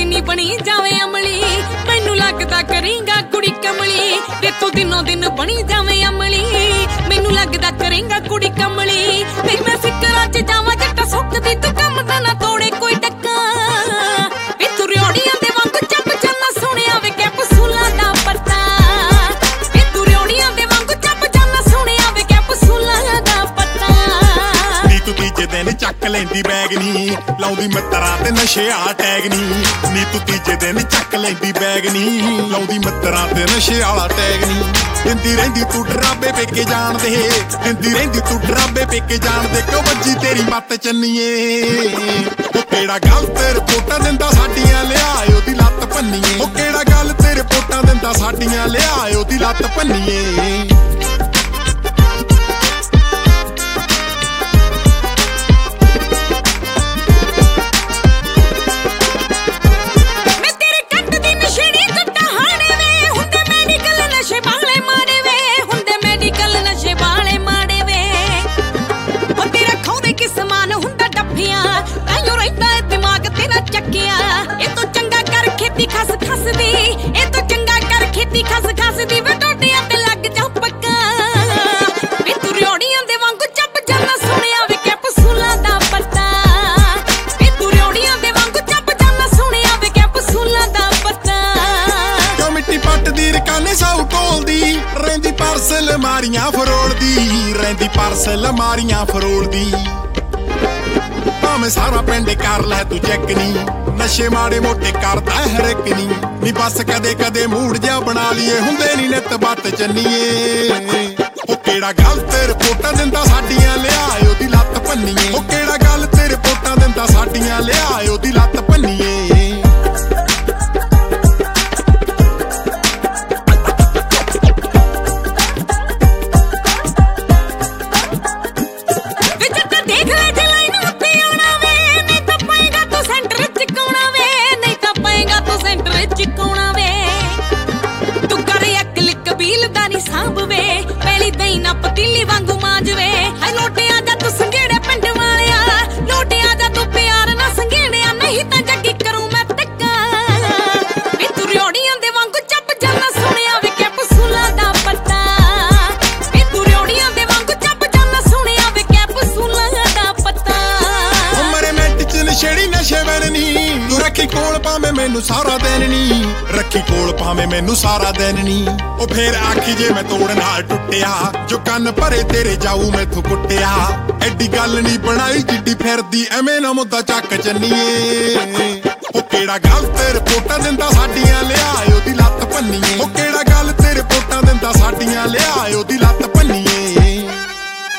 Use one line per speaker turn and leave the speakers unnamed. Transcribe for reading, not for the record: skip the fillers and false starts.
ਨੀ ਬਣੀ ਜਾਵੇ ਅਮਲੀ, ਮੈਨੂੰ ਲੱਗਦਾ ਕਰੇਂਗਾ ਕੁੜੀ ਕਮਲੀ ਵੇ ਤੂੰ ਦਿਨੋਂ ਦਿਨ ਬਣੀ ਜਾਵੇਂ ਅਮਲੀ, ਮੈਨੂੰ ਲੱਗਦਾ ਕਰੇਂਗਾ ਕੁੜੀ ਕਮਲੀ ਵੇ ਮੈਂ ਫਿਕਰਾਂ 'ਚ ਜਾਵਾਂ ਜੱਟਾ ਸੁੱਕਦੀ ਤੂੰ ਕੰਮ ਤਾਂ ਨਾ ਤੋੜੇ ਕੋਈ ਡੱਕਾ ਵੇ ਤੂੰ ਰਿਓੜੀਆਂ ਦੇ ਵਾਂਗੂ ਚੱਪ ਚੱਲਣਾ ਸੋਹਣਿਆ ਵੇ ਕੈਪਸੂਲਾਂ ਦਾ ਪਰਤਾ ਵੇ ਤੂੰ ਰਿਓੜੀਆਂ ਦੇ ਵਾਂਗੂ ਚੱਪ ਚੱਲਣਾ ਸੋਹਣਿਆ ਵੇ ਕੈਪਸੂਲਾਂ ਦਾ ਪਰਤਾ
ਨੀ ਤੂੰ ਤੀਜੇ ਦਿਨ ਚੱਕ ਲੈਂਦੀ ਬੈਗ ਨੀ ਲਾਉਂਦੀ ਮਿੱਤਰਾਂ ਤੇ ਨਸ਼ੇ ਵਾਲਾ ਟੈਗ ਨੀ ਤੂੰ ਤੀਜੇ ਦਿਨ ਚੱਕ ਲੈਂਦੀ ਬੈਗ ਨੀ ਲਾਉਂਦੀ ਮਿੱਤਰਾਂ ਤੇ ਨਸ਼ੇ ਵਾਲਾ ਟੈਗ ਨੀ ਦਿੰਦੀ ਰਹਿੰਦੀ ਤੂੰ ਡਰਾਬੇ ਪੇਕੇ ਜਾਣ ਦੇ, ਦਿੰਦੀ ਰਹਿੰਦੀ ਤੂੰ ਡਰਾਬੇ ਪੇਕੇ ਜਾਣ ਦੇ ਕਿਉਂ ਵੱਜੀ ਤੇਰੀ ਮੱਤ ਚੰਨੀਏ ਉਹ ਕਿਹੜਾ ਗੱਲ ਤੇ ਰਿਪੋਰਟਾਂ ਦਿੰਦਾ ਸਾਡੀਆਂ ਲਿਆਏ ਉਹਦੀ ਲੱਤ ਭੰਨੀਏ ਉਹ ਕਿਹੜਾ ਗੱਲ ਤੇ ਰਿਪੋਰਟਾਂ ਦਿੰਦਾ ਸਾਡੀਆਂ ਲਿਆਏ ਉਹਦੀ ਲੱਤ ਭੰਨੀਏ
ਖਸ ਖਸਦੀ ਇਹ ਤੋਂ ਚੰਗਾ ਕਰ ਖੇਤੀ ਖਸ ਖਸਦੀ ਵੇ ਟੋਟਿਆਂ ਤੇ ਲੱਗ ਜਾ ਪੱਕਾ ਵੇ ਤੂੰ ਰਿਓੜੀਆਂ ਦੇ ਵਾਂਗੂ ਚੱਪ ਜਾਣਾ ਸੋਹਣਿਆ ਵੇ ਕੈਪਸੂਲਾਂ ਦਾ ਪਰਤਾ ਵੇ ਤੂੰ ਰਿਓੜੀਆਂ ਦੇ ਵਾਂਗੂ ਚੱਪ ਜਾਣਾ ਸੋਹਣਿਆ ਵੇ ਕੈਪਸੂਲਾਂ ਦਾ ਪਰਤਾ
ਕਿਉਂ ਮਿੱਟੀ ਪੱਟਦੀ ਰਕਾਨੇ ਸਾਊ ਟੋਲਦੀ ਰਹਿੰਦੀ ਪਾਰਸਲ ਮਾਰੀਆਂ ਫਰੋਲਦੀ ਰਹਿੰਦੀ ਪਾਰਸਲ ਮਾਰੀਆਂ ਫਰੋਲਦੀ ਭਾਵੇਂ ਸਾਰਾ ਪਿੰਡ ਕਰ ਲੈ ਤੂੰ ਚੈੱਕ ਨੀ ਨਸ਼ੇ ਮਾੜੇ ਮੋਟੇ ਕਰਦਾ ਹਰ ਇੱਕ ਨੀ ਬਸ ਕਦੇ ਕਦੇ ਮੂਡ ਜਿਹਾ ਬਣਾ ਲਈਏ ਹੁੰਦੇ ਨੀ ਨਿੱਤ ਬੱਤ ਚੰਨੀਏ ਉਹ ਕਿਹੜਾ ਗੱਲ ਤੇ ਰਿਪੋਰਟਾਂ ਦਿੰਦਾ ਸਾਡੀਆਂ ਲਿਆਏ ਉਹਦੀ ਲੱਤ ਭੰਨੀਏ ਉਹ ਕਿਹੜਾ ਗੱਲ ਤੇ ਰਿਪੋਰਟਾਂ ਦਿੰਦਾ ਸਾਡੀਆਂ ਲਿਆਏ ਉਹਦੀ ਲੱਤ ਭੰਨੀਏ
ਪਤੀਲੀ ਵਾਂਗੂ ਮਾਂਜਵੇ ਹਾਏ ਲੋਟਿਆਂ ਦਾ ਤੂੰ ਸੰਘੇੜੇ ਪਿੰਡ ਵਾਲਿਆ ਲੋਟਿਆਂ ਦਾ ਤੂੰ ਪਿਆਰ ਨਾ ਸੰਘੇੜਿਆ ਨਹੀਂ ਤਾਂ ਜੱਗੀ ਕਰੂੰ ਮੈਂ ਟੱਕਾ ਵੇ ਤੂੰ ਰਿਓੜੀਆਂ ਦੇ ਵਾਂਗੂ ਚੱਪ ਜਾਣਾ ਸੋਹਣਿਆ ਵੇ ਕੈਪਸੂਲਾਂ ਦਾ ਪਰਤਾ ਵੇ ਤੂੰ ਰਿਓੜੀਆਂ ਦੇ ਵਾਂਗੂ ਚੱਪ ਜਾਣਾ ਸੋਹਣਿਆ ਵੇ ਕੈਪਸੂਲਾਂ ਦਾ ਪੱਤਾ
ਉਮਰੇ ਮਿੰਟ ਚ ਨਸ਼ੇੜੀ ਨਸ਼ੇ ਵਰਨੀ ਤੂੰ ਰੱਖੀ ਕੋਲ ਭਾਵੇਂ ਮੈਨੂੰ ਸਾਰਾ ਦਿਨ ਨੀ ਰੱਖੀ ਕੋਲ ਭਾਵੇਂ ਮੈਨੂੰ ਸਾਰਾ ਦਿਨ ਨੀ ਉਹ ਫੇਰ ਆਖੀ ਜੇ ਮੈਂ ਤੋੜ ਨਾਲ ਟੁੱਟਿਆ ਜੋ ਕੰਨ ਭਰੇ ਤੇਰੇ ਜਾਊ ਮੈਥੋਂ ਕੁੱਟਿਆ ਐਡੀ ਗੱਲ ਨੀ ਬਣਾਈ ਜਿੱਡੀ ਫਿਰਦੀ ਐਵੇਂ ਨਾ ਮੁੱਦਾ ਚੱਕ ਚੰਨੀਏ ਉਹ ਕਿਹੜਾ ਗੱਲ ਤੇ ਰਿਪੋਰਟਾਂ ਦਿੰਦਾ